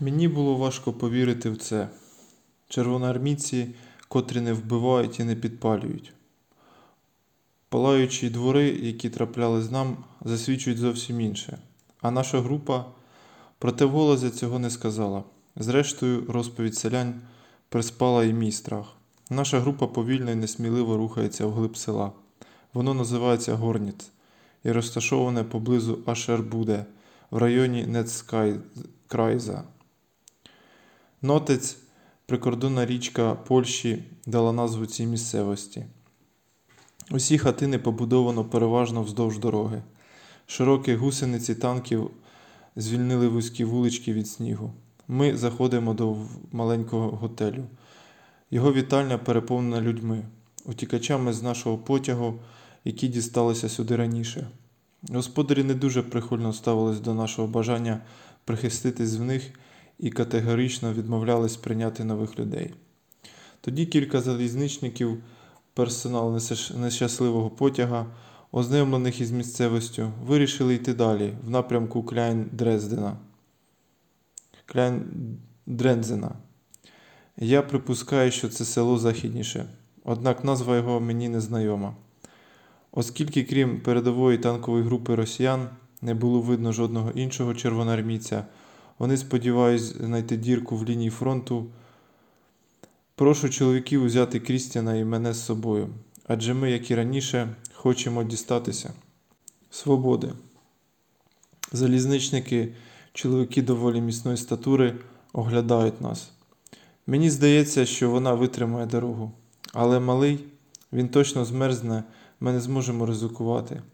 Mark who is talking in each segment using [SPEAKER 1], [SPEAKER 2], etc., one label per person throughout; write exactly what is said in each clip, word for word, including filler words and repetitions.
[SPEAKER 1] Мені було важко повірити в це. Червоноармійці, котрі не вбивають і не підпалюють. Палаючі двори, які траплялись нам, засвідчують зовсім інше. А наша група, проте вголос я цього не сказала. Зрештою, розповідь селян приспала і мій страх. Наша група повільно і несміливо рухається вглиб села. Воно називається Горніц і розташоване поблизу Ашербуде в районі Нецкайза. Нотець, прикордонна річка Польщі, дала назву цій місцевості. Усі хатини побудовано переважно вздовж дороги. Широкі гусениці танків звільнили вузькі вулички від снігу. Ми заходимо до маленького готелю. Його вітальня переповнена людьми, утікачами з нашого потягу, які дісталися сюди раніше. Господарі не дуже прихильно ставились до нашого бажання прихиститись в них і категорично відмовлялись прийняти нових людей. Тоді кілька залізничників, персонал нещасливого потяга, ознайомлених із місцевістю, вирішили йти далі, в напрямку Кляйн-Дрездена. Кляйн-Дрензена. Я припускаю, що це село західніше, однак назва його мені не знайома. Оскільки крім передової танкової групи росіян не було видно жодного іншого червоноармійця, вони сподіваються знайти дірку в лінії фронту. Прошу чоловіків взяти Крістіана і мене з собою, адже ми, як і раніше, хочемо дістатися свободи. Залізничники, чоловіки доволі міцної статури, оглядають нас. Мені здається, що вона витримає дорогу, але малий, він точно змерзне, ми не зможемо ризикувати.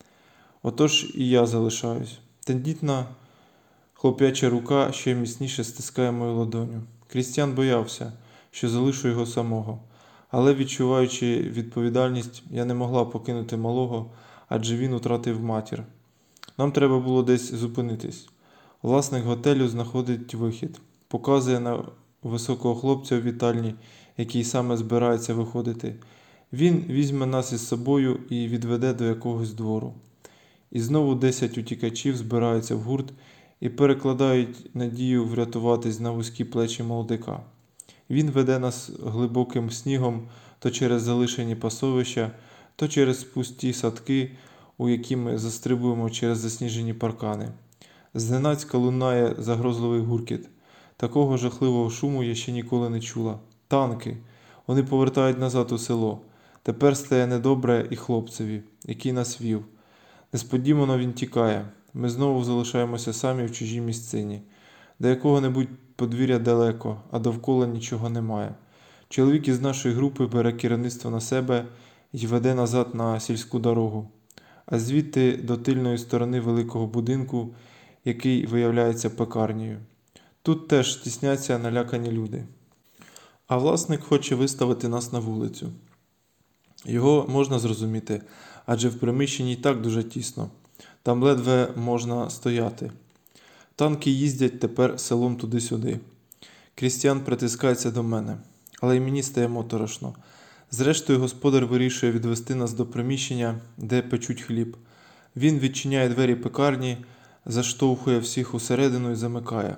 [SPEAKER 1] Отож і я залишаюсь. Тендітна хлоп'яча рука ще міцніше стискає мою ладоню. Крістіан боявся, що залишу його самого, але, відчуваючи відповідальність, я не могла покинути малого, адже він втратив матір. Нам треба було десь зупинитись. Власник готелю знаходить вихід, показує на високого хлопця у вітальні, який саме збирається виходити. Він візьме нас із собою і відведе до якогось двору. І знову десять утікачів збираються в гурт і перекладають надію врятуватись на вузькі плечі молодика. Він веде нас глибоким снігом то через залишені пасовища, то через пусті садки, у які ми застрибуємо через засніжені паркани. Зненацька лунає загрозливий гуркіт. Такого жахливого шуму я ще ніколи не чула. Танки! Вони повертають назад у село. Тепер стає недобре і хлопцеві, який нас вів. Несподівано він тікає. Ми знову залишаємося самі в чужій місцині. До якого-небудь подвір'я далеко, а довкола нічого немає. Чоловік із нашої групи бере керівництво на себе і веде назад на сільську дорогу, а звідти до тильної сторони великого будинку, який виявляється пекарнею. Тут теж тісняться налякані люди. А власник хоче виставити нас на вулицю. Його можна зрозуміти, адже в приміщенні й так дуже тісно. Там ледве можна стояти. Танки їздять тепер селом туди-сюди. Крістіан притискається до мене, але й мені стає моторошно. Зрештою, господар вирішує відвести нас до приміщення, де печуть хліб. Він відчиняє двері пекарні, заштовхує всіх усередину і замикає.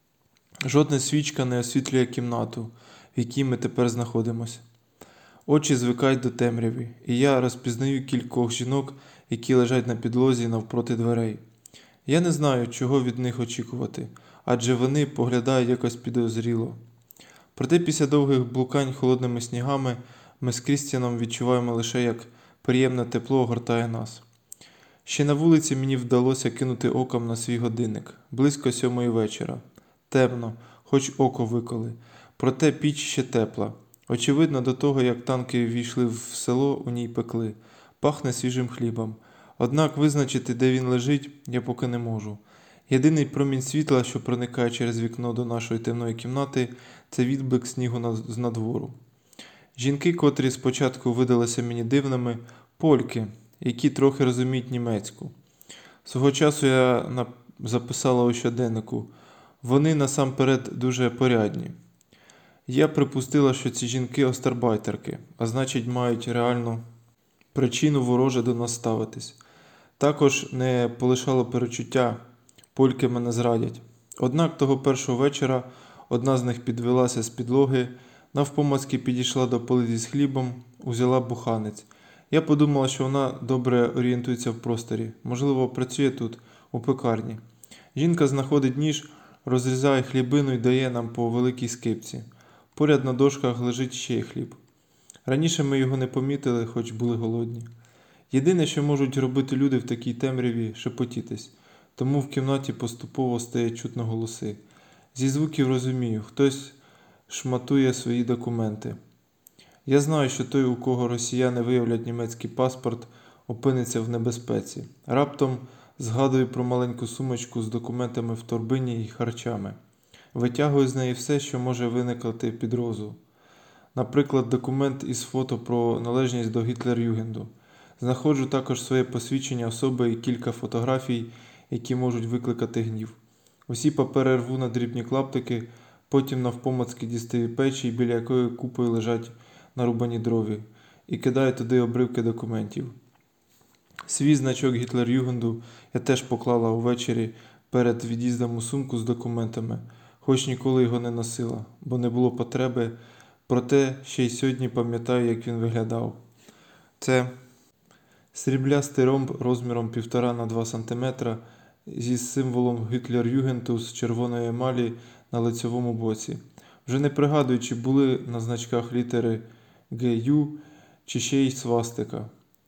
[SPEAKER 1] Жодна свічка не освітлює кімнату, в якій ми тепер знаходимося. Очі звикають до темряви, і я розпізнаю кількох жінок, які лежать на підлозі навпроти дверей. Я не знаю, чого від них очікувати, адже вони поглядають якось підозріло. Проте після довгих блукань холодними снігами ми з Крістіаном відчуваємо лише, як приємне тепло огортає нас. Ще на вулиці мені вдалося кинути оком на свій годинник. Близько сьомої вечора. Темно, хоч око виколи. Проте піч ще тепла. Очевидно, до того, як танки війшли в село, у ній пекли. Пахне свіжим хлібом. Однак визначити, де він лежить, я поки не можу. Єдиний промінь світла, що проникає через вікно до нашої темної кімнати, це відблик снігу з надвору. Жінки, котрі спочатку видалися мені дивними, польки, які трохи розуміють німецьку. Свого часу я записала у щоденнику. Вони насамперед дуже порядні. Я припустила, що ці жінки остарбайтерки, а значить мають реальну причину вороже до нас ставитись. Також не полишало перечуття, польки мене зрадять. Однак того першого вечора одна з них підвелася з підлоги, навпомацьки підійшла до полиці з хлібом, узяла буханець. Я подумала, що вона добре орієнтується в просторі, можливо, працює тут, у пекарні. Жінка знаходить ніж, розрізає хлібину і дає нам по великій скипці. Поряд на дошках лежить ще хліб. Раніше ми його не помітили, хоч були голодні. Єдине, що можуть робити люди в такій темряві – шепотітись. Тому в кімнаті поступово стає чутно голоси. Зі звуків розумію, хтось шматує свої документи. Я знаю, що той, у кого росіяни виявлять німецький паспорт, опиниться в небезпеці. Раптом згадую про маленьку сумочку з документами в торбині і харчами. Витягую з неї все, що може виникати під розу. Наприклад, документ із фото про належність до Гітлер-Югенду. Знаходжу також своє посвідчення особи і кілька фотографій, які можуть викликати гнів. Усі папери рву на дрібні клаптики, потім навпомацки дістаю печі, біля якої купою лежать нарубані дрові, і кидаю туди обривки документів. Свій значок Гітлер-Югенду я теж поклала увечері перед від'їздом у сумку з документами, хоч ніколи його не носила, бо не було потреби, проте ще й сьогодні пам'ятаю, як він виглядав. Це сріблястий ромб розміром півтора на два сантиметра зі символом Гітлер-Югенду з червоної емалі на лицевому боці. Вже не пригадую, чи були на значках літери Ге Ю, чи ще й свастика.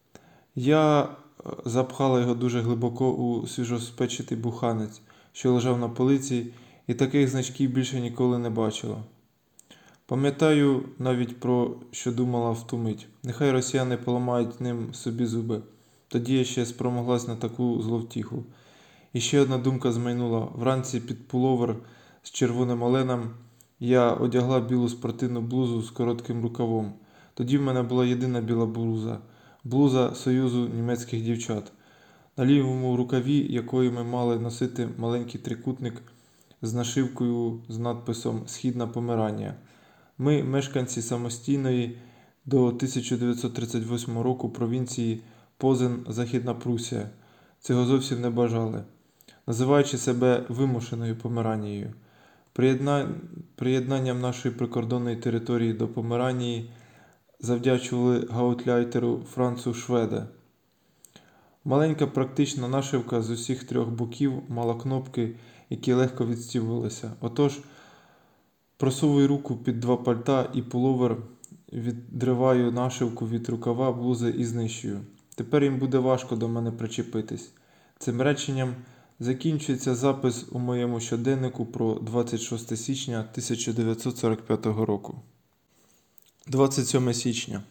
[SPEAKER 1] Я запхала його дуже глибоко у свіжоспечений буханець, що лежав на полиці, і таких значків більше ніколи не бачила. Пам'ятаю навіть про що думала в ту мить. Нехай росіяни поламають ним собі зуби. Тоді я ще спромоглась на таку зловтіху. І ще одна думка змайнула. Вранці під пуловер з червоним оленем я одягла білу спортивну блузу з коротким рукавом. Тоді в мене була єдина біла блуза. Блуза Союзу німецьких дівчат, на лівому рукаві якої ми мали носити маленький трикутник з нашивкою з надписом «Східна Померання». Ми, мешканці самостійної до тисяча дев'ятсот тридцять восьмого року провінції Позен, Західна Прусія, цього зовсім не бажали, називаючи себе вимушеною Померанією. Приєдна... Приєднанням нашої прикордонної території до Померанії завдячували гаутляйтеру Францу Шведе. Маленька практична нашивка з усіх трьох боків мала кнопки, які легко відстібувалися. Отож, просовую руку під два пальта і пуловер, відриваю нашивку від рукава блузи і знищую. Тепер їм буде важко до мене причепитись. Цим реченням закінчується запис у моєму щоденнику про двадцять шосте січня тисяча дев'ятсот сорок п'ятого року. двадцять сьоме січня.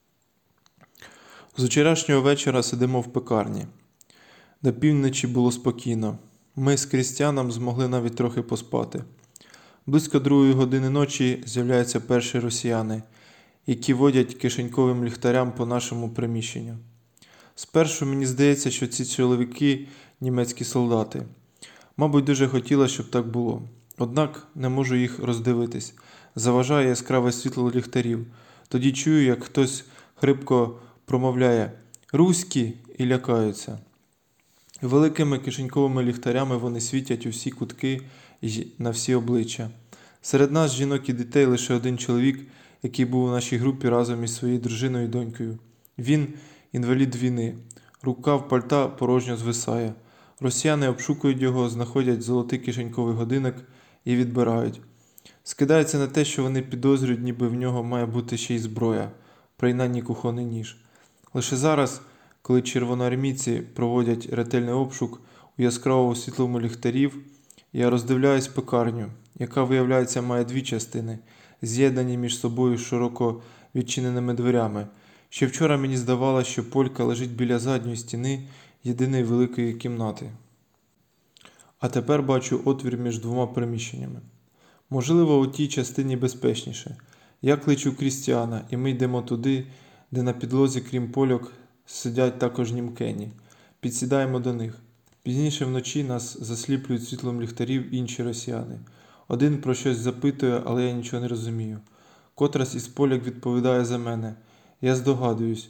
[SPEAKER 1] З вчорашнього вечора сидимо в пекарні. До півночі було спокійно. Ми з Крістіаном змогли навіть трохи поспати. Близько другої години ночі з'являються перші росіяни, які водять кишеньковим ліхтарям по нашому приміщенню. Спершу мені здається, що ці чоловіки – німецькі солдати. Мабуть, дуже хотіла, щоб так було. Однак не можу їх роздивитись. Заважає яскраве світло ліхтарів. Тоді чую, як хтось хрипко промовляє «Руські!» і лякаються. Великими кишеньковими ліхтарями вони світять у всі кутки і на всі обличчя. Серед нас, жінок і дітей, лише один чоловік, який був у нашій групі разом із своєю дружиною і донькою. Він – інвалід війни. Рукав пальта порожньо звисає. Росіяни обшукують його, знаходять золотий кишеньковий годинник і відбирають. Скидається на те, що вони підозрюють, ніби в нього має бути ще й зброя, принаймні кухонний ніж. Лише зараз, коли червоноармійці проводять ретельний обшук у яскравому світлому ліхтарів, я роздивляюсь пекарню, яка, виявляється, має дві частини, з'єднані між собою широко відчиненими дверями. Ще вчора мені здавалося, що полька лежить біля задньої стіни єдиної великої кімнати. А тепер бачу отвір між двома приміщеннями. Можливо, у тій частині безпечніше. Я кличу Крістіана, і ми йдемо туди, де на підлозі, крім польок, сидять також німкені. Підсідаємо до них. Пізніше вночі нас засліплюють світлом ліхтарів інші росіяни. Один про щось запитує, але я нічого не розумію. Котрась із поляк відповідає за мене. Я здогадуюсь.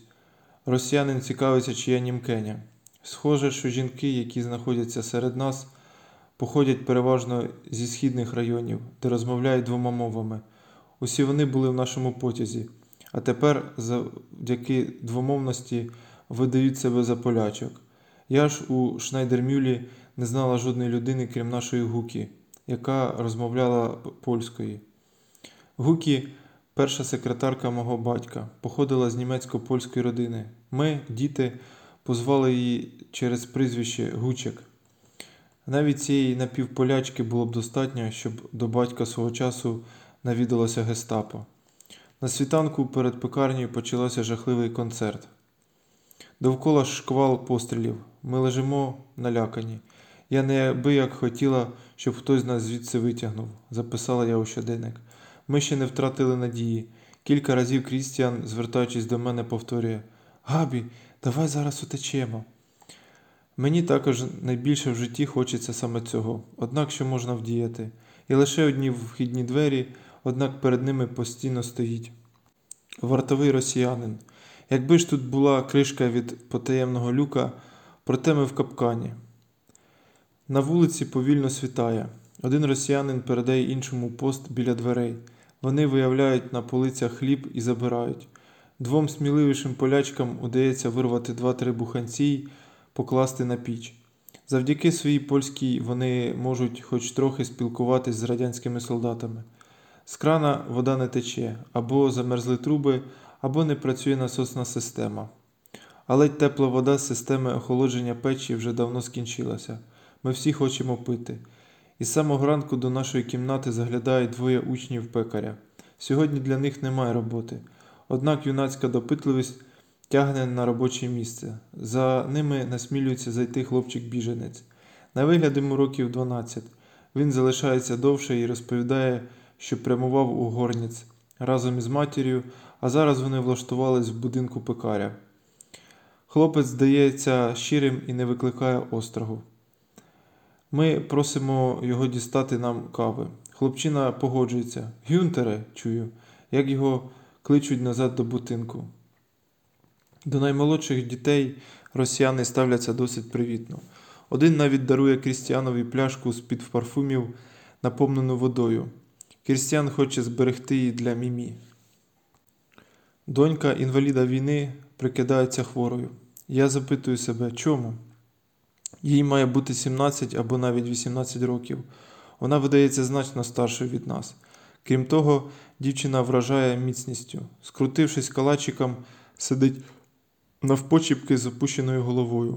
[SPEAKER 1] Росіянин цікавиться, чи я німкеня. Схоже, що жінки, які знаходяться серед нас, походять переважно зі східних районів, де розмовляють двома мовами. Усі вони були в нашому потязі, а тепер завдяки двомовності видають себе за полячок. Я ж у Шнайдермюлі не знала жодної людини, крім нашої Гукі, яка розмовляла польською. Гукі – перша секретарка мого батька, походила з німецько-польської родини. Ми, діти, позвали її через прізвище Гучек. Навіть цієї напівполячки було б достатньо, щоб до батька свого часу навідалося гестапо. На світанку перед пекарнею почався жахливий концерт. Довкола шквал пострілів. Ми лежимо налякані. Я неабияк хотіла, щоб хтось нас звідси витягнув, записала я у щоденник. Ми ще не втратили надії. Кілька разів Крістіан, звертаючись до мене, повторює: «Габі, давай зараз утечемо». Мені також найбільше в житті хочеться саме цього. Однак що можна вдіяти? І лише одні вхідні двері, однак перед ними постійно стоїть вартовий росіянин. Якби ж тут була кришка від потаємного люка, проте ми в капкані. На вулиці повільно світає. Один росіянин передає іншому пост біля дверей. Вони виявляють на полицях хліб і забирають. Двом сміливішим полячкам удається вирвати два-три буханці й покласти на піч. Завдяки своїй польській вони можуть хоч трохи спілкуватись з радянськими солдатами. З крана вода не тече, або замерзли труби, або не працює насосна система. Але й тепла вода з системи охолодження печі вже давно скінчилася. Ми всі хочемо пити. І з самого ранку до нашої кімнати заглядають двоє учнів пекаря. Сьогодні для них немає роботи. Однак юнацька допитливість тягне на робоче місце. За ними насмілюється зайти хлопчик-біженець. На вигляд йому років дванадцять. Він залишається довше і розповідає, що прямував у Горніц разом із матір'ю, а зараз вони влаштувались в будинку пекаря. Хлопець здається щирим і не викликає остраху. Ми просимо його дістати нам кави. Хлопчина погоджується. «Гюнтере», чую, як його кличуть назад до будинку. До наймолодших дітей росіяни ставляться досить привітно. Один навіть дарує Крістіанові пляшку з-під парфумів, наповнену водою. Крістіан хоче зберегти її для Мімі. Донька інваліда війни прикидається хворою. Я запитую себе, чому? Їй має бути сімнадцять або навіть вісімнадцять років. Вона видається значно старшою від нас. Крім того, дівчина вражає міцністю. Скрутившись калачиком, сидить навпочіпки з опущеною головою.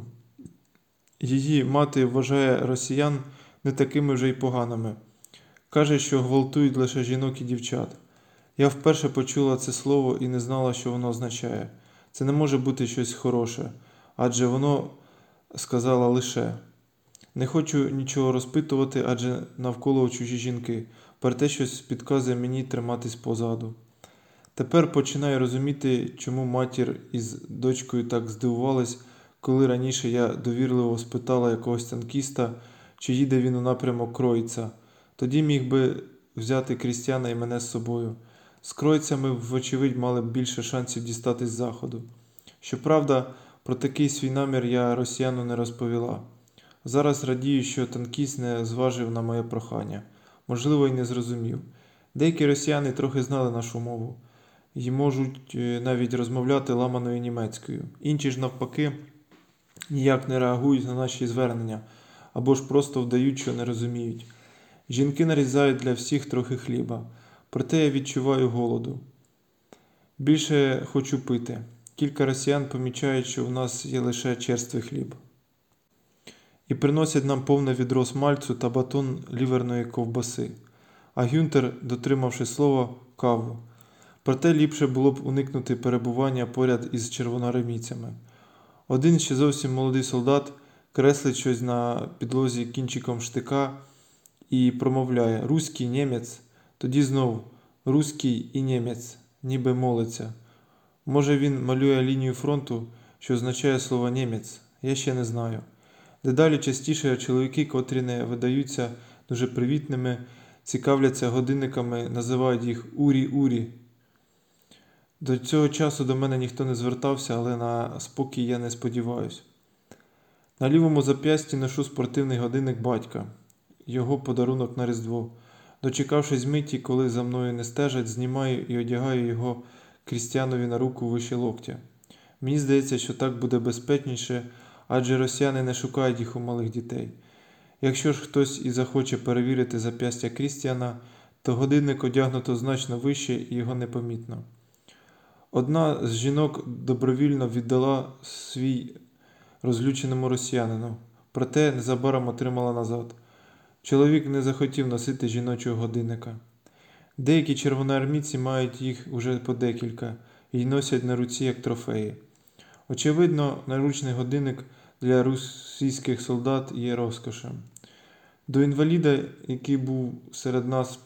[SPEAKER 1] Її мати вважає росіян не такими вже й поганими. Каже, що гвалтують лише жінок і дівчат. Я вперше почула це слово і не знала, що воно означає. Це не може бути щось хороше, адже воно сказала лише. Не хочу нічого розпитувати, адже навколо чужі жінки, проте щось підказує мені триматись позаду. Тепер починаю розуміти, чому матір із дочкою так здивувались, коли раніше я довірливо спитала якогось танкіста, чи їде він у напрямок Кройца. Тоді міг би взяти Крістіана і мене з собою. З Кройця ми, вочевидь, мали б більше шансів дістатись з заходу. Щоправда, про такий свій намір я росіяну не розповіла. Зараз радію, що танкіст не зважив на моє прохання. Можливо, й не зрозумів. Деякі росіяни трохи знали нашу мову і можуть навіть розмовляти ламаною німецькою. Інші ж, навпаки, ніяк не реагують на наші звернення, або ж просто вдають, що не розуміють. Жінки нарізають для всіх трохи хліба, проте я відчуваю голоду. Більше хочу пити. Кілька росіян помічають, що в нас є лише черствий хліб. І приносять нам повне відро смальцю та батон ліверної ковбаси. А Гюнтер, дотримавши слова, каву. Проте ліпше було б уникнути перебування поряд із червоноармійцями. Один ще зовсім молодий солдат креслить щось на підлозі кінчиком штика і промовляє «Руський, німець». Тоді знов «Руський і німець», ніби молиться. Може, він малює лінію фронту, що означає слово «німець», я ще не знаю. Дедалі частіше чоловіки, котрі не видаються дуже привітними, цікавляться годинниками, називають їх «урі-урі». До цього часу до мене ніхто не звертався, але на спокій я не сподіваюсь. На лівому зап'ясті ношу спортивний годинник батька. його подарунок на Різдво. Дочекавшись миті, коли за мною не стежать, знімаю і одягаю його крістянові на руку вище локтя. Мені здається, що так буде безпечніше, адже росіяни не шукають їх у малих дітей. Якщо ж хтось і захоче перевірити зап'ястя Крістіана, то годинник одягнуто значно вище і його непомітно. Одна з жінок добровільно віддала свій розлюченому росіянину, проте незабаром отримала назад. Чоловік не захотів носити жіночого годинника. Деякі червоноармійці мають їх уже по декілька і носять на руці як трофеї. Очевидно, наручний годинник для російських солдат є розкошем. До інваліда, який був серед нас,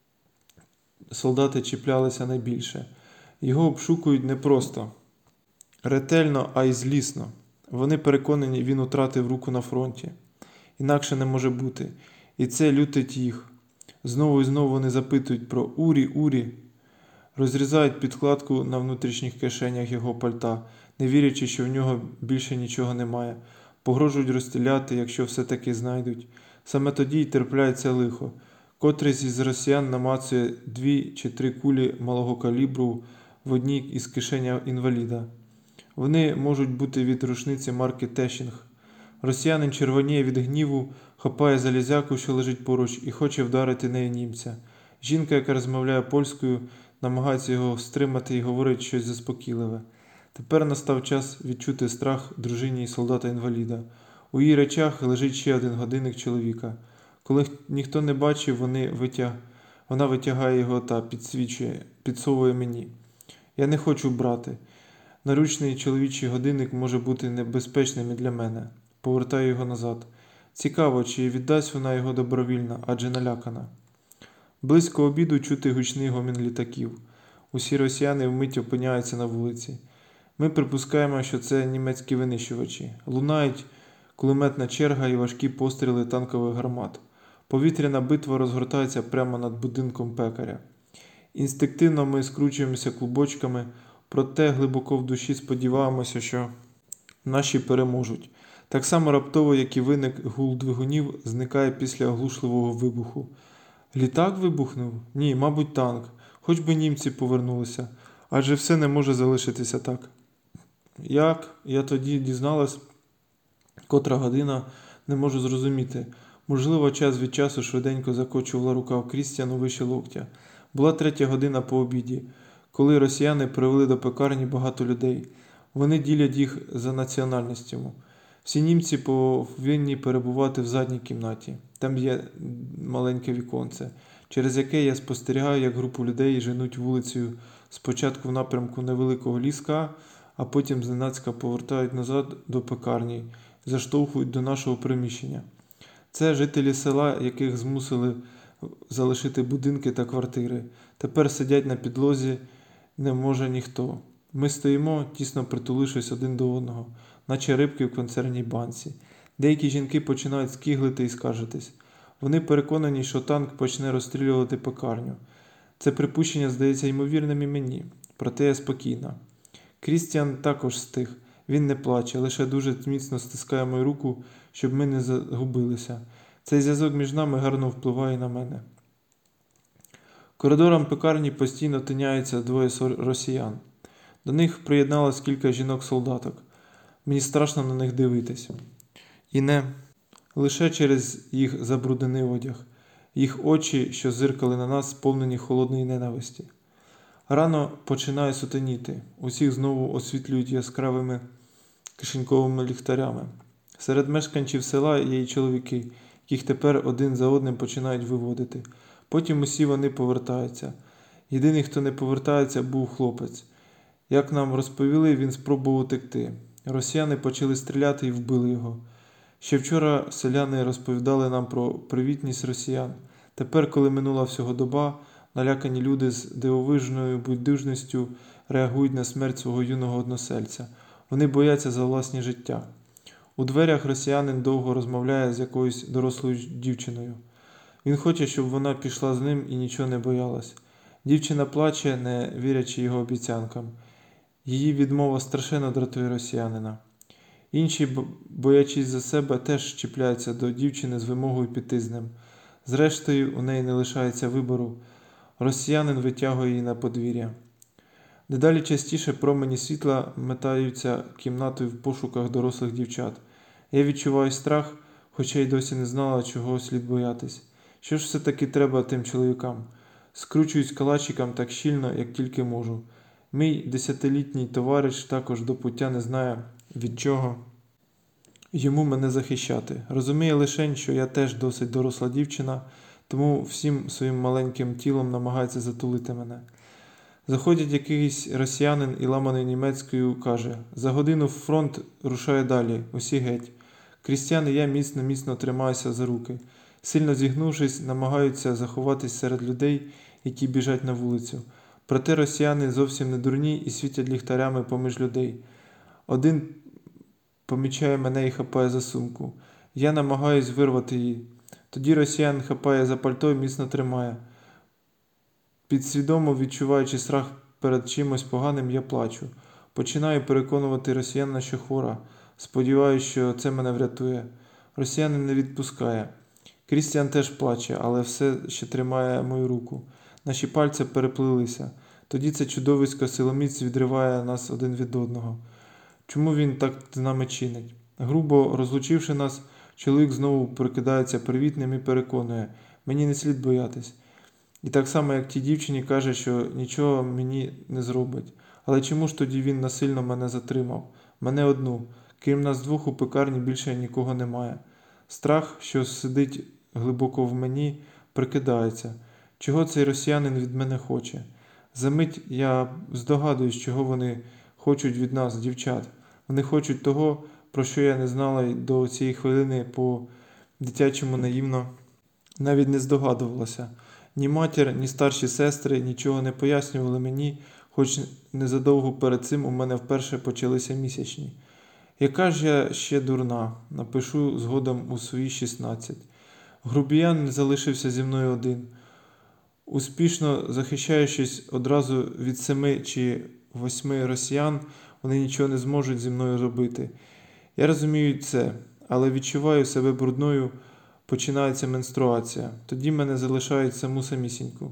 [SPEAKER 1] солдати чіплялися найбільше. Його обшукують не просто ретельно, а й злісно. Вони переконані, він втратив руку на фронті. Інакше не може бути. І це лютить їх. Знову і знову вони запитують про Урі, Урі. Розрізають підкладку на внутрішніх кишенях його пальта, не вірячи, що в нього більше нічого немає. Погрожують розстріляти, якщо все-таки знайдуть. Саме тоді й терпляється лихо. Котрийсь із росіян намацує дві чи три кулі малого калібру в одній із кишень інваліда. Вони можуть бути від рушниці марки Тешінг. Росіянин червоніє від гніву, хапає залізяку, що лежить поруч, і хоче вдарити нею німця. Жінка, яка розмовляє польською, намагається його стримати і говорить щось заспокійливе. Тепер настав час відчути страх дружині і солдата-інваліда. У її речах лежить ще один годинник чоловіка. Коли ніхто не бачив, вони витяг... вона витягає його та підсвічує, підсовує мені. Я не хочу брати. Наручний чоловічий годинник може бути небезпечним і для мене. Повертаю його назад. Цікаво, чи віддасть вона його добровільно, адже налякана. Близько обіду чути гучний гомін літаків. Усі росіяни вмить опиняються на вулиці. Ми припускаємо, що це німецькі винищувачі. Лунають кулеметна черга і важкі постріли танкових гармат. Повітряна битва розгортається прямо над будинком пекаря. Інстинктивно ми скручуємося клубочками, проте глибоко в душі сподіваємося, що наші переможуть. Так само раптово, як і виник гул двигунів, зникає після оглушливого вибуху. Літак вибухнув? Ні, мабуть, танк. Хоч би німці повернулися. Адже все не може залишитися так. Як? Я тоді дізналась, котра година, не можу зрозуміти. Можливо, час від часу швиденько закочувала рукав Крістіану вище локтя. Була третя година по обіді, коли росіяни привели до пекарні багато людей. Вони ділять їх за національністю. Всі німці повинні перебувати в задній кімнаті. Там є маленьке віконце, через яке я спостерігаю, як групу людей женуть вулицею спочатку в напрямку невеликого ліска, а потім зненацька повертають назад до пекарні, заштовхують до нашого приміщення. Це жителі села, яких змусили залишити будинки та квартири. Тепер сидять на підлозі не може ніхто. Ми стоїмо, тісно притулившись один до одного, наче рибки в консервній банці. Деякі жінки починають скиглити і скаржитись. Вони переконані, що танк почне розстрілювати пекарню. Це припущення здається ймовірним і мені, проте я спокійна. Крістіан також стих. Він не плаче, лише дуже міцно стискає мою руку, щоб ми не загубилися. Цей зв'язок між нами гарно впливає на мене. Коридором пекарні постійно тиняються двоє росіян. До них приєдналось кілька жінок-солдаток. Мені страшно на них дивитися. І не лише через їх забруднений одяг. Їх очі, що зиркали на нас, сповнені холодної ненависті. Рано починає сутеніти. Усіх знову освітлюють яскравими кишеньковими ліхтарями. Серед мешканців села є й чоловіки, яких тепер один за одним починають виводити. Потім усі вони повертаються. Єдиний, хто не повертається, був хлопець. Як нам розповіли, він спробував утекти. Росіяни почали стріляти і вбили його. Ще вчора селяни розповідали нам про привітність росіян. Тепер, коли минула всього доба, налякані люди з дивовижною байдужністю реагують на смерть свого юного односельця. Вони бояться за власні життя. У дверях росіянин довго розмовляє з якоюсь дорослою дівчиною. Він хоче, щоб вона пішла з ним і нічого не боялась. Дівчина плаче, не вірячи його обіцянкам. Її відмова страшенно дратує росіянина. Інші, боячись за себе, теж чіпляються до дівчини з вимогою піти з ним. Зрештою, у неї не лишається вибору. Росіянин витягує її на подвір'я. Дедалі частіше промені світла метаються кімнатою в пошуках дорослих дівчат. Я відчуваю страх, хоча й досі не знала, чого слід боятись. Що ж все-таки треба тим чоловікам? Скручуюсь калачиком так щільно, як тільки можу. Мій десятилітній товариш також до пуття не знає, від чого йому мене захищати. Розуміє лише, що я теж досить доросла дівчина, тому всім своїм маленьким тілом намагається затулити мене. Заходять якийсь росіянин і ламаною німецькою каже: «За годину фронт рушає далі, усі геть». Крістян і я міцно-міцно тримаюся за руки. Сильно зігнувшись, намагаються заховатись серед людей, які біжать на вулицю. Проте росіяни зовсім не дурні і світять ліхтарями поміж людей. Один помічає мене і хапає за сумку. Я намагаюсь вирвати її. Тоді росіян хапає за пальто і міцно тримає. Підсвідомо відчуваючи страх перед чимось поганим, я плачу. Починаю переконувати росіянина, що хвора. Сподіваюсь, що це мене врятує. Росіянин не відпускає. Крістіан теж плаче, але все ще тримає мою руку. Наші пальці переплилися. Тоді це чудовисько силоміць відриває нас один від одного. Чому він так з нами чинить? Грубо розлучивши нас, чоловік знову прикидається привітним і переконує: мені не слід боятись. І так само, як тій дівчині, каже, що нічого мені не зробить. Але чому ж тоді він насильно мене затримав? Мене одну. Крім нас двох у пекарні більше нікого немає. Страх, що сидить глибоко в мені, прикидається. Чого цей росіянин від мене хоче? Замить я здогадуюсь, чого вони хочуть від нас, дівчат. Вони хочуть того, про що я не знала й до цієї хвилини по-дитячому наївно навіть не здогадувалася. Ні матір, ні старші сестри нічого не пояснювали мені, хоч незадовго перед цим у мене вперше почалися місячні. Яка ж я ще дурна, напишу згодом у свої шістнадцять. Грубіян не залишився зі мною один. Успішно захищаючись одразу від семи чи восьми росіян, вони нічого не зможуть зі мною робити. Я розумію це, але відчуваю себе брудною, починається менструація. Тоді мене залишають саму самісіньку.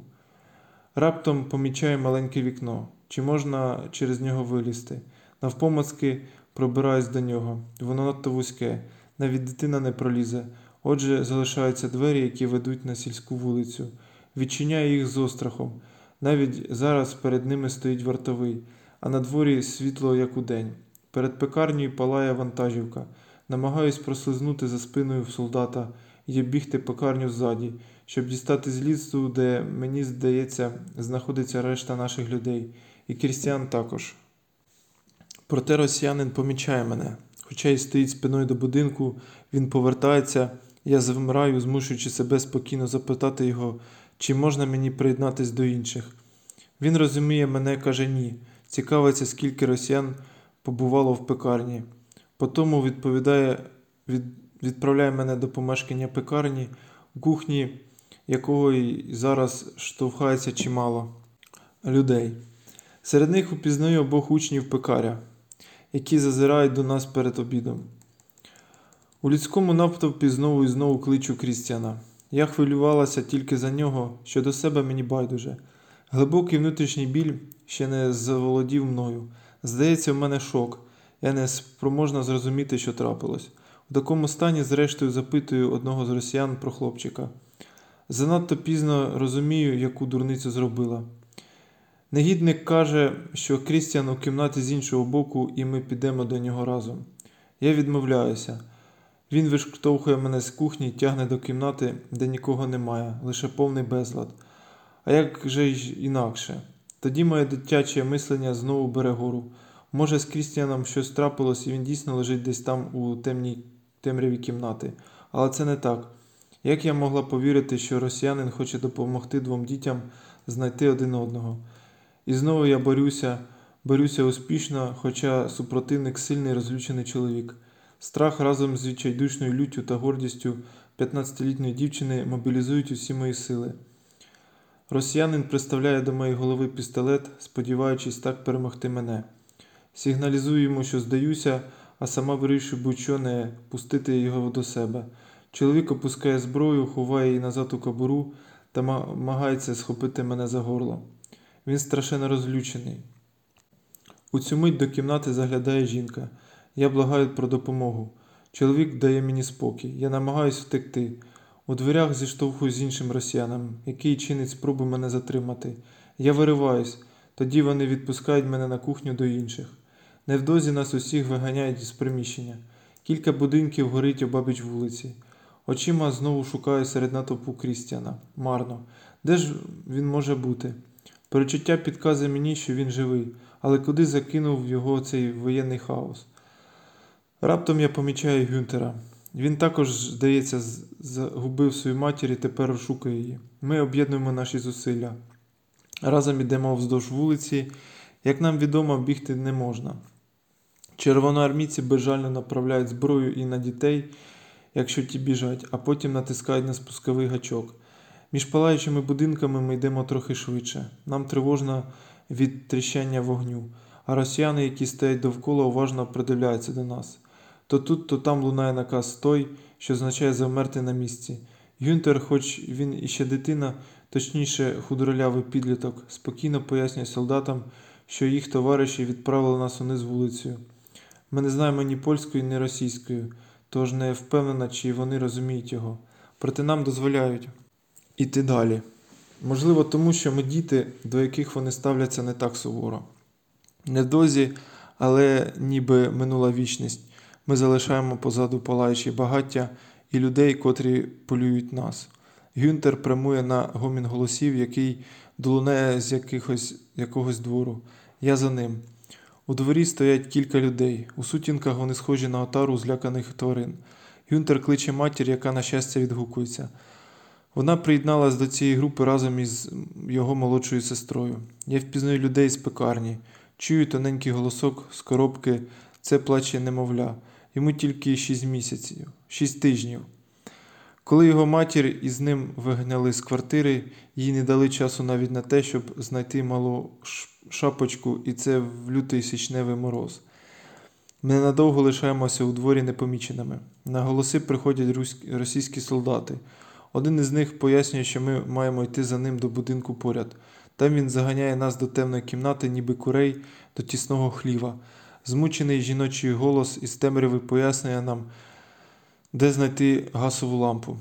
[SPEAKER 1] Раптом помічаю маленьке вікно. Чи можна через нього вилізти? Навпомацки пробираюсь до нього. Воно надто вузьке. Навіть дитина не пролізе. Отже, залишаються двері, які ведуть на сільську вулицю. Відчиняю їх з острахом. Навіть зараз перед ними стоїть вартовий, а на дворі світло, як удень. Перед пекарнею палає вантажівка. Намагаюсь прослизнути за спиною в солдата і оббігти пекарню ззаді, щоб дістати з лісу, де, мені здається, знаходиться решта наших людей. І Крістіан також. Проте росіянин помічає мене. Хоча й стоїть спиною до будинку, він повертається, я завмираю, змушуючи себе спокійно запитати його, чи можна мені приєднатись до інших. Він розуміє мене, каже ні. Цікавиться, скільки росіян побувало в пекарні. Потому відповідає, від, відправляє мене до помешкання пекарні, в кухні якої зараз штовхається чимало людей. Серед них упізнаю обох учнів пекаря, які зазирають до нас перед обідом. У людському натовпі знову і знову кличу Крістіана. Я хвилювалася тільки за нього, що до себе мені байдуже. Глибокий внутрішній біль ще не заволодів мною. Здається, в мене шок. Я не спроможна зрозуміти, що трапилось. У такому стані, зрештою, запитую одного з росіян про хлопчика. Занадто пізно розумію, яку дурницю зробила. Негідник каже, що Крістіан у кімнаті з іншого боку, і ми підемо до нього разом. Я відмовляюся. Він виштовхує мене з кухні і тягне до кімнати, де нікого немає, лише повний безлад. А як же й інакше? Тоді моє дитяче мислення знову бере гору. Може, з Крістіаном щось трапилось, і він дійсно лежить десь там у темній темряві кімнати. Але це не так. Як я могла повірити, що росіянин хоче допомогти двом дітям знайти один одного? І знову я борюся, борюся успішно, хоча супротивник сильний розлючений чоловік. Страх разом з відчайдушною люттю та гордістю п'ятнадцятилітньої дівчини мобілізують усі мої сили. Росіянин приставляє до моєї голови пістолет, сподіваючись так перемогти мене. Сигналізую йому, що здаюся, а сама вирішую будь-що не пустити його до себе. Чоловік опускає зброю, ховає її назад у кобуру та намагається схопити мене за горло. Він страшенно розлючений. У цю мить до кімнати заглядає жінка. Я благаю про допомогу. Чоловік дає мені спокій. Я намагаюся втекти. У дверях зіштовхуюсь з іншим росіяном, який чинить спробу мене затримати. Я вириваюсь. Тоді вони відпускають мене на кухню до інших. Невдовзі нас усіх виганяють із приміщення. Кілька будинків горить обабіч вулиці. Очима знову шукаю серед натовпу Крістіана. Марно. Де ж він може бути? Перечуття підказує мені, що він живий, але куди закинув його цей воєнний хаос? Раптом я помічаю Гюнтера. Він також, здається, загубив свою матір і тепер розшукує її. Ми об'єднуємо наші зусилля. Разом ідемо вздовж вулиці. Як нам відомо, бігти не можна. Червоноармійці безжально направляють зброю і на дітей, якщо ті біжать, а потім натискають на спусковий гачок. Між палаючими будинками ми йдемо трохи швидше. Нам тривожно від тріщання вогню, а росіяни, які стоять довкола, уважно придивляються до нас. То тут, то там лунає наказ «Стой», що означає завмерти на місці. Гюнтер, хоч він іще дитина, точніше худорлявий підліток, спокійно пояснює солдатам, що їх товариші відправили нас униз вулицею. Ми не знаємо ні польської, ні російської, тож не впевнена, чи вони розуміють його. Проте нам дозволяють іти далі. Можливо, тому що ми діти, до яких вони ставляться не так суворо. Невдовзі, але ніби минула вічність, ми залишаємо позаду палаючі багаття і людей, котрі полюють нас. Гюнтер прямує на гомін голосів, який долунає з якихось, якогось двору. Я за ним. У дворі стоять кілька людей. У сутінках вони схожі на отару зляканих тварин. Гюнтер кличе матір, яка, на щастя, відгукується. Вона приєдналась до цієї групи разом із його молодшою сестрою. Я впізнаю людей з пекарні. Чую тоненький голосок з коробки. Це плаче немовля. Йому тільки шість місяців, шість тижнів. Коли його матір із ним вигнали з квартири, їй не дали часу навіть на те, щоб знайти малу шапочку, і це в лютий січневий мороз. Ми ненадовго лишаємося у дворі непоміченими. На голоси приходять російські солдати. Один із них пояснює, що ми маємо йти за ним до будинку поряд. Там він заганяє нас до темної кімнати, ніби курей, до тісного хліва. Змучений жіночий голос із темряви пояснює нам, де знайти газову лампу.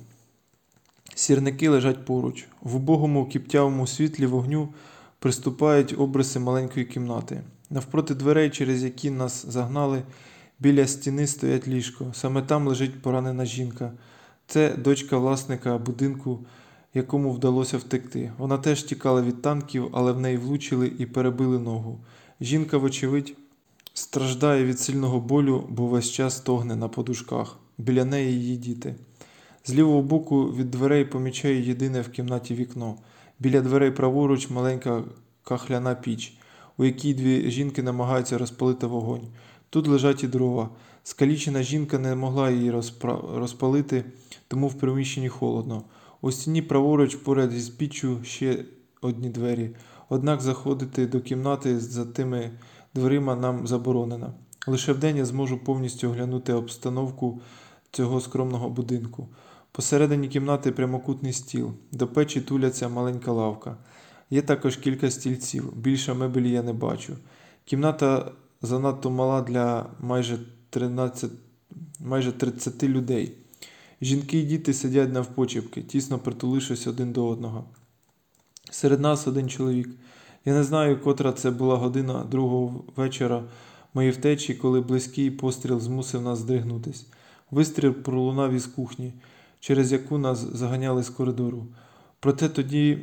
[SPEAKER 1] Сірники лежать поруч. В убогому кіптявому світлі вогню приступають обриси маленької кімнати. Навпроти дверей, через які нас загнали, біля стіни стоять ліжко. Саме там лежить поранена жінка. Це дочка власника будинку, якому вдалося втекти. Вона теж тікала від танків, але в неї влучили і перебили ногу. Жінка, вочевидь, страждає від сильного болю, бо весь час стогне на подушках. Біля неї її діти. З лівого боку від дверей помічаю єдине в кімнаті вікно. Біля дверей праворуч маленька кахляна піч, у якій дві жінки намагаються розпалити вогонь. Тут лежать і дрова. Скалічена жінка не могла її розпра... розпалити, тому в приміщенні холодно. У стіні праворуч поряд із піччю ще одні двері. Однак заходити до кімнати за тими дверима нам заборонено. Лише вдень я зможу повністю оглянути обстановку цього скромного будинку. Посередині кімнати прямокутний стіл. До печі туляться маленька лавка. Є також кілька стільців. Більше мебелі я не бачу. Кімната занадто мала для майже тринадцять, майже тридцяти людей. Жінки і діти сидять навпочепки, тісно притулившись один до одного. Серед нас один чоловік. Я не знаю, котра це була година другого вечора моєї втечі, коли близький постріл змусив нас здригнутись. Вистріл пролунав із кухні, через яку нас заганяли з коридору. Проте тоді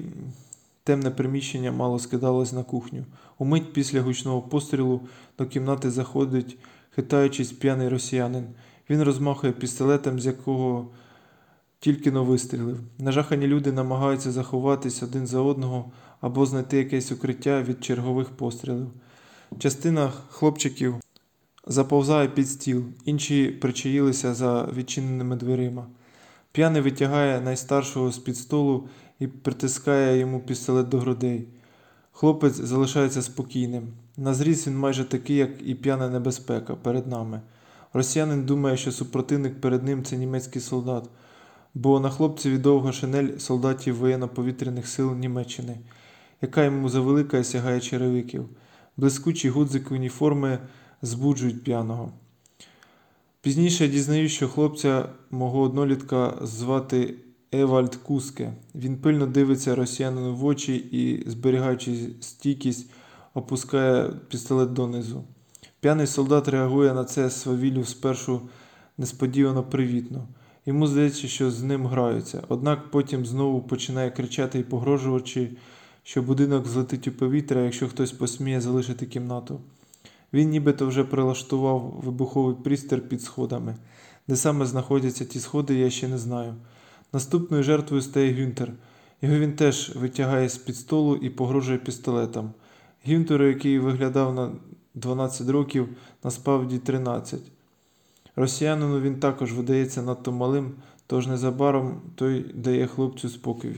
[SPEAKER 1] темне приміщення мало скидалось на кухню. Умить після гучного пострілу до кімнати заходить, хитаючись, п'яний росіянин. Він розмахує пістолетом, з якого тільки-но вистрілив. Нажахані люди намагаються заховатись один за одного або знайти якесь укриття від чергових пострілів. Частина хлопчиків заповзає під стіл, інші причаїлися за відчиненими дверима. П'яний витягає найстаршого з-під столу і притискає йому пістолет до грудей. Хлопець залишається спокійним. На зріст він майже такий, як і п'яна небезпека перед нами. Росіянин думає, що супротивник перед ним – це німецький солдат. бо на хлопцеві довга шинель солдатів воєнно-повітряних сил Німеччини, яка йому завелика і сягає черевиків. Блискучі гудзики уніформи збуджують п'яного. Пізніше я дізнаюсь, що хлопця мого однолітка звати Евальд Куске. Він пильно дивиться росіянину в очі і, зберігаючи стійкість, опускає пістолет донизу. П'яний солдат реагує на це свавіллю спершу несподівано привітно. Йому здається, що з ним граються, однак потім знову починає кричати і погрожуючи, що будинок злетить у повітря, якщо хтось посміє залишити кімнату. Він нібито вже прилаштував вибуховий пристрій під сходами. Де саме знаходяться ті сходи, я ще не знаю. Наступною жертвою стає Гюнтер. Його він теж витягає з-під столу і погрожує пістолетом. Гюнтеру, який виглядав на дванадцять років, насправді тринадцять. Росіянину він також видається надто малим, тож незабаром той дає хлопцю спокій.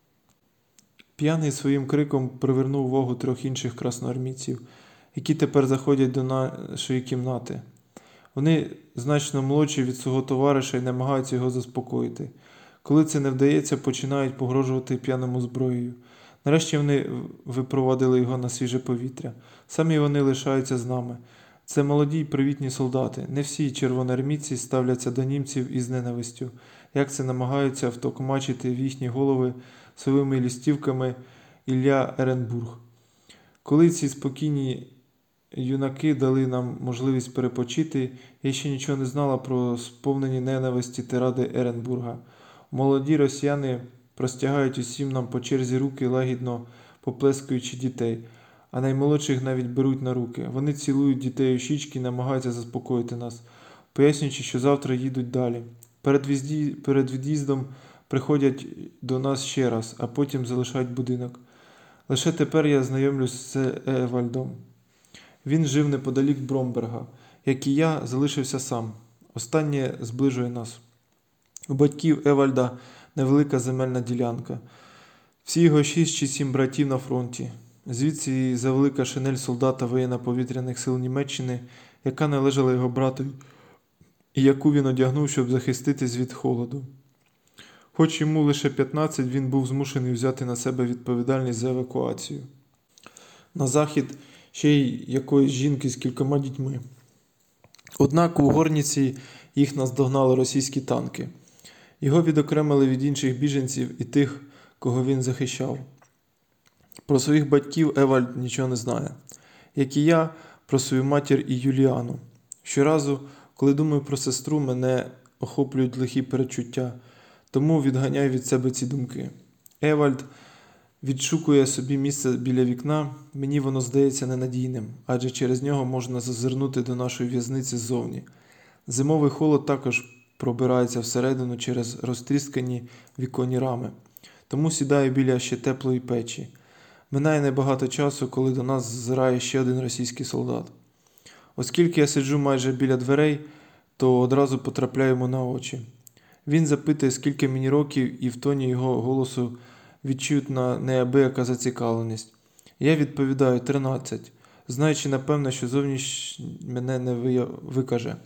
[SPEAKER 1] П'яний своїм криком привернув увагу трьох інших красноармійців, які тепер заходять до нашої кімнати. Вони значно молодші від свого товариша і намагаються його заспокоїти. Коли це не вдається, починають погрожувати п'яному зброєю. Нарешті вони випровадили його на свіже повітря. Самі вони лишаються з нами. Це молоді й привітні солдати. Не всі червоноармійці ставляться до німців із ненавистю, як це намагаються втокмачити в їхні голови своїми лістівками Ілля Еренбург. Коли ці спокійні юнаки дали нам можливість перепочити, я ще нічого не знала про сповнені ненависті тиради Еренбурга. Молоді росіяни простягають усім нам по черзі руки, лагідно поплескуючи дітей, а наймолодших навіть беруть на руки. Вони цілують дітей у щічки і намагаються заспокоїти нас, пояснюючи, що завтра їдуть далі. Перед, візді... Перед від'їздом приходять до нас ще раз, а потім залишають будинок. Лише тепер я знайомлюсь з Евальдом. Він жив неподалік Бромберга, як і я, залишився сам. Останнє зближує нас. У батьків Евальда невелика земельна ділянка. Всі його шість чи сім братів на фронті. Звідси і завелика шинель солдата воєнно-повітряних сил Німеччини, яка належала його братові, і яку він одягнув, щоб захиститись від холоду. Хоч йому лише п'ятнадцять, він був змушений взяти на себе відповідальність за евакуацію. На захід ще й якоїсь жінки з кількома дітьми. Однак у Горніці їх наздогнали російські танки. Його відокремили від інших біженців і тих, кого він захищав. Про своїх батьків Евальд нічого не знає. Як і я, про свою матір і Юліану. Щоразу, коли думаю про сестру, мене охоплюють лихі перечуття, тому відганяю від себе ці думки. Евальд відшукує собі місце біля вікна, мені воно здається ненадійним, адже через нього можна зазирнути до нашої в'язниці ззовні. Зимовий холод також пробирається всередину через розтріскані віконні рами. Тому сідаю біля ще теплої печі. Минає небагато часу, коли до нас ззирає ще один російський солдат. Оскільки я сиджу майже біля дверей, то одразу потрапляю йому на очі. Він запитує, скільки мені років, і в тоні його голосу відчутна неабияка зацікавленість. Я відповідаю тринадцять, знаючи, напевно, що зовніш мене не викаже.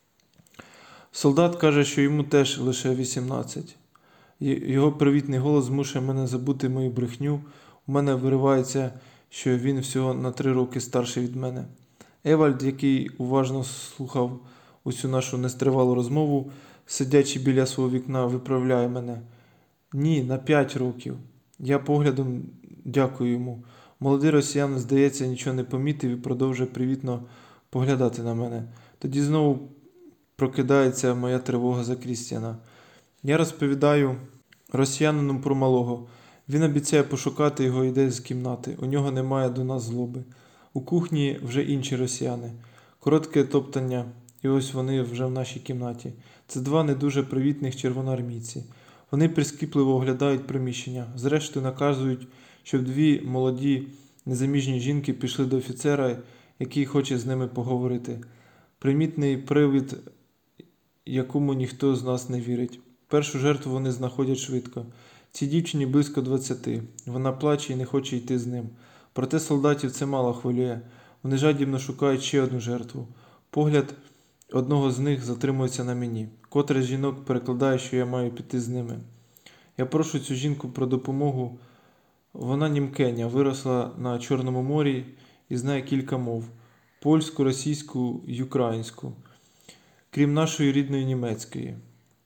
[SPEAKER 1] Солдат каже, що йому теж лише вісімнадцять. Його привітний голос змушує мене забути мою брехню. У мене виривається, що він всього на три роки старший від мене. Евальд, який уважно слухав усю нашу нестривалу розмову, сидячи біля свого вікна, виправляє мене. Ні, на п'ять років. Я поглядом дякую йому. Молодий росіян, здається, нічого не помітив і продовжує привітно поглядати на мене. Тоді знову прокидається моя тривога за Крістіана. Я розповідаю росіянину про малого. Він обіцяє пошукати його і йде з кімнати. У нього немає до нас злоби. У кухні вже інші росіяни. Коротке топтання, і ось вони вже в нашій кімнаті. Це два не дуже привітних червоноармійці. Вони прискіпливо оглядають приміщення. Зрештою наказують, щоб дві молоді незаміжні жінки пішли до офіцера, який хоче з ними поговорити. Примітний привід, якому ніхто з нас не вірить. Першу жертву вони знаходять швидко. Цій дівчині близько двадцяти. Вона плаче і не хоче йти з ним. Проте солдатів це мало хвилює. Вони жадібно шукають ще одну жертву. Погляд одного з них затримується на мені. Котра з жінок перекладає, що я маю піти з ними. Я прошу цю жінку про допомогу. Вона німкеня, виросла на Чорному морі і знає кілька мов – польську, російську й українську, крім нашої рідної німецької.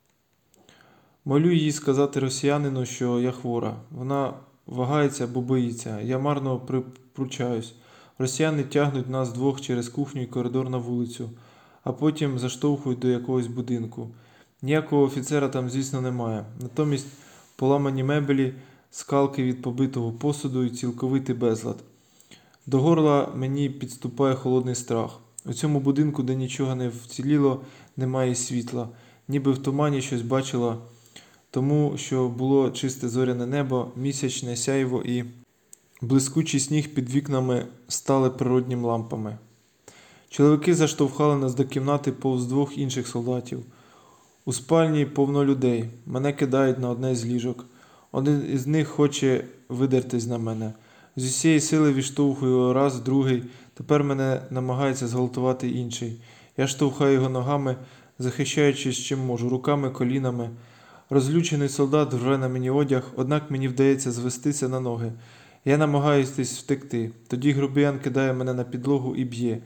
[SPEAKER 1] Молю її сказати росіянину, що я хвора. Вона вагається, бо боїться. Я марно припручаюсь. Росіяни тягнуть нас двох через кухню і коридор на вулицю, а потім заштовхують до якогось будинку. Ніякого офіцера там, звісно, немає. Натомість поламані меблі, скалки від побитого посуду і цілковитий безлад. До горла мені підступає холодний страх. У цьому будинку, де нічого не вціліло, немає світла. Ніби в тумані щось бачила, тому що було чисте зоряне небо, місячне сяйво і блискучий сніг під вікнами стали природніми лампами. Чоловіки заштовхали нас до кімнати повз двох інших солдатів. У спальні повно людей. Мене кидають на одне з ліжок. Один із них хоче видертись на мене. З усієї сили відштовхую раз, другий. Тепер мене намагається зґвалтувати інший. Я штовхаю його ногами, захищаючись чим можу, руками, колінами. Розлючений солдат рве на мені одяг, однак мені вдається звестися на ноги. Я намагаюсь втекти. Тоді грубиян кидає мене на підлогу і б'є.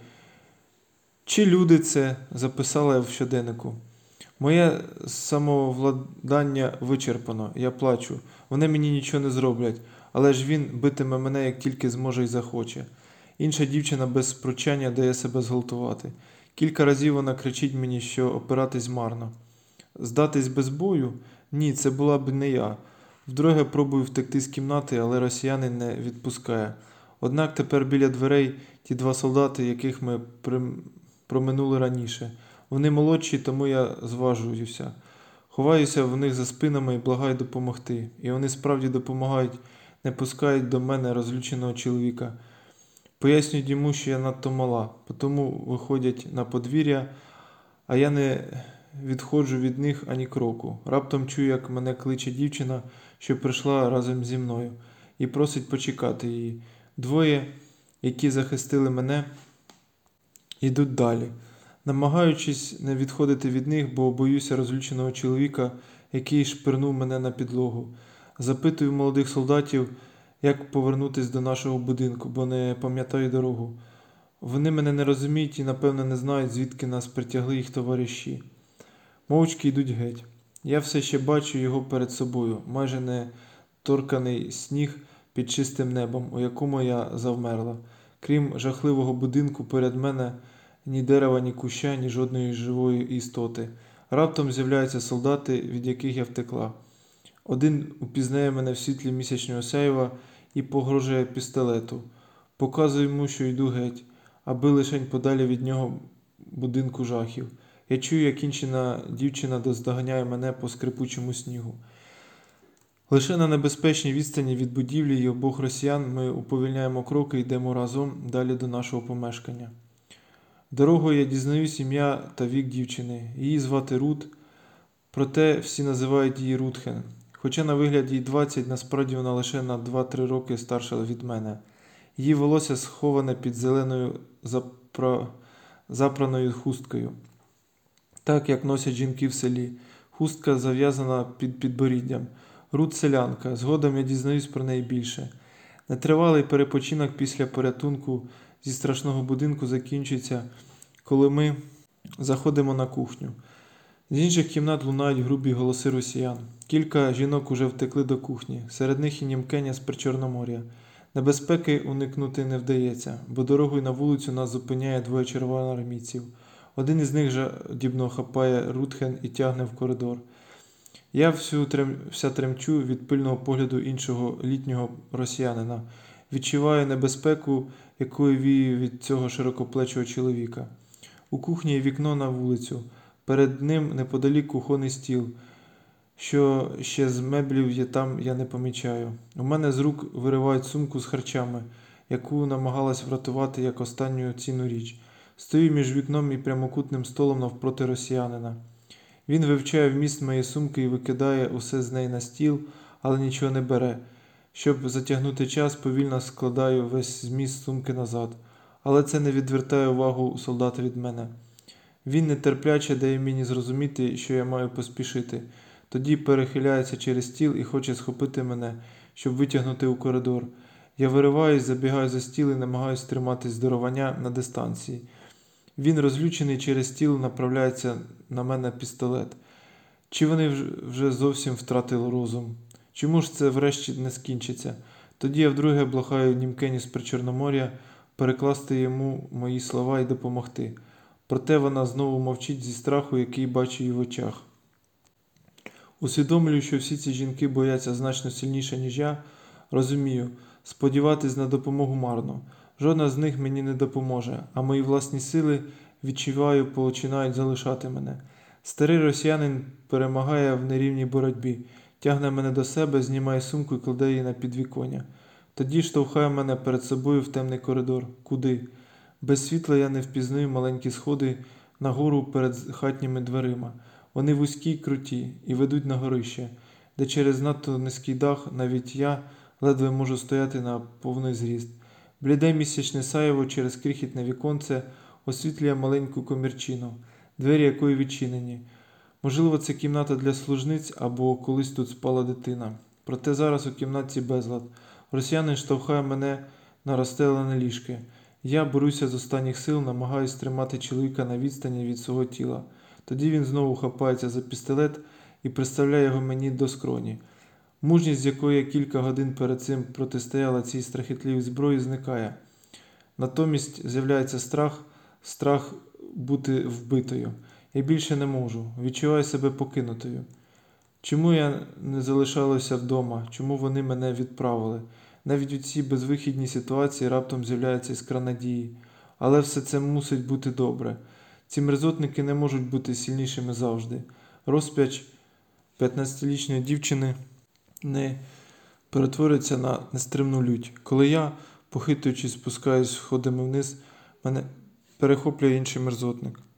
[SPEAKER 1] «Чи люди це?» – записала я в щоденнику. Моє самовладання вичерпано, я плачу. Вони мені нічого не зроблять, але ж він битиме мене, як тільки зможе і захоче. Інша дівчина без пручання дає себе зґвалтувати. Кілька разів вона кричить мені, що опиратись марно. Здатись без бою? Ні, це була б не я. Вдруге пробую втекти з кімнати, але росіянин не відпускає. Однак тепер біля дверей ті два солдати, яких ми проминули раніше. Вони молодші, тому я зважуюся. Ховаюся в них за спинами і благаю допомогти. І вони справді допомагають, не пускають до мене розлюченого чоловіка. Пояснюють йому, що я надто мала, тому виходять на подвір'я, а я не відходжу від них ані кроку. Раптом чую, як мене кличе дівчина, що прийшла разом зі мною, і просить почекати її. Двоє, які захистили мене, йдуть далі. Намагаючись не відходити від них, бо боюся розлюченого чоловіка, який шпирнув мене на підлогу. Запитую молодих солдатів, як повернутися до нашого будинку, бо не пам'ятаю дорогу. Вони мене не розуміють і, напевно, не знають, звідки нас притягли їх товариші. Мовчки йдуть геть. Я все ще бачу його перед собою, майже не торканий сніг під чистим небом, у якому я завмерла. Крім жахливого будинку, перед мене ні дерева, ні куща, ні жодної живої істоти. Раптом з'являються солдати, від яких я втекла. Один упізнає мене в світлі місячного сяйва і погрожує пістолету. Показую йому, що йду геть, аби лишень подалі від нього будинку жахів. Я чую, як інша дівчина доздоганяє мене по скрипучому снігу. Лише на небезпечній відстані від будівлі і обох росіян ми уповільняємо кроки і йдемо разом далі до нашого помешкання. Дорогою я дізнаюсь ім'я та вік дівчини. Її звати Рут, проте всі називають її Рутхен. Хоча на вигляд їй двадцять, насправді вона лише на два-три роки старша від мене. Її волосся сховане під зеленою запра... запраною хусткою, так як носять жінки в селі. Хустка зав'язана під підборіддям. Рут селянка. Згодом я дізнаюсь про неї більше. Нетривалий перепочинок після порятунку зі страшного будинку закінчується, коли ми заходимо на кухню. З інших кімнат лунають грубі голоси росіян. Кілька жінок уже втекли до кухні. Серед них і німкеня з Причорномор'я. Небезпеки уникнути не вдається, бо дорогою на вулицю нас зупиняє двоє червоноармійців. Один із них жадібно хапає Рутхен і тягне в коридор. Я всю трем... вся тремчу від пильного погляду іншого літнього росіянина. Відчуваю небезпеку, якою вію від цього широкоплечого чоловіка. У кухні є вікно на вулицю. Перед ним неподалік кухонний стіл. Що ще з меблів є там, я не помічаю. У мене з рук виривають сумку з харчами, яку намагалась врятувати як останню цінну річ. Стою між вікном і прямокутним столом навпроти росіянина. Він вивчає вміст моєї сумки і викидає усе з неї на стіл, але нічого не бере. Щоб затягнути час, повільно складаю весь зміст сумки назад. Але це не відвертає увагу солдата від мене. Він нетерпляче дає мені зрозуміти, що я маю поспішити. Тоді перехиляється через стіл і хоче схопити мене, щоб витягнути у коридор. Я вириваюсь, забігаю за стіл і намагаюся тримати здоровання на дистанції. Він, розлючений через стіл, направляється на мене пістолет. Чи вони вже зовсім втратили розум? Чому ж це врешті не скінчиться? Тоді я вдруге блохаю німкеню з Причорномор'я перекласти йому мої слова і допомогти. Проте вона знову мовчить зі страху, який бачу її в очах. Усвідомлюю, що всі ці жінки бояться значно сильніше, ніж я. Розумію, сподіватись на допомогу марно. Жодна з них мені не допоможе, а мої власні сили, відчуваю, починають залишати мене. Старий росіянин перемагає в нерівній боротьбі, тягне мене до себе, знімає сумку і кладе її на підвіконня. Тоді штовхає мене перед собою в темний коридор. Куди? Без світла я не впізнаю маленькі сходи нагору перед хатніми дверима. Вони вузькі й круті і ведуть на горище, де через надто низький дах навіть я ледве можу стояти на повний зріст. Бліде місячне сяйво через крихітне віконце освітлює маленьку комірчину, двері якої відчинені. Можливо, це кімната для служниць або колись тут спала дитина. Проте зараз у кімнаті безлад. Росіянин штовхає мене на розстелене ліжко. Я борюся з останніх сил, намагаюся тримати чоловіка на відстані від свого тіла. Тоді він знову хапається за пістолет і приставляє його мені до скроні. Мужність, з якою я кілька годин перед цим протистояла цій страхітливій зброї, зникає. Натомість з'являється страх, страх бути вбитою. Я більше не можу, відчуваю себе покинутою. Чому я не залишалася вдома? Чому вони мене відправили? Навіть у цій безвихідній ситуації раптом з'являється іскра надії. Але все це мусить бути добре. Ці мерзотники не можуть бути сильнішими завжди. Розпач п'ятнадцятирічної дівчини не перетворюється на нестримну лють. Коли я, похитуючись, спускаюсь сходами вниз, мене перехоплює інший мерзотник.